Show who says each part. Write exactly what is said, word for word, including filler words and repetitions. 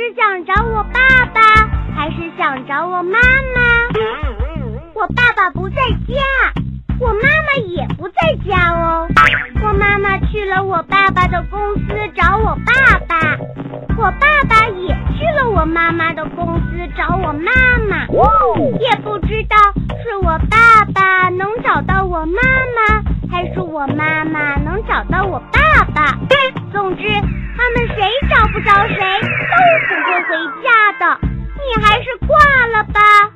Speaker 1: 是想找我爸爸，还是想找我妈妈？我爸爸不在家，我妈妈也不在家哦。我妈妈去了我爸爸的公司找我爸爸，我爸爸也去了我妈妈的公司找我妈妈。也不知道是我爸爸能找到我妈妈，还是我妈妈能找到我爸爸。总之他们谁找不着谁都不会回家的，你还是挂了吧。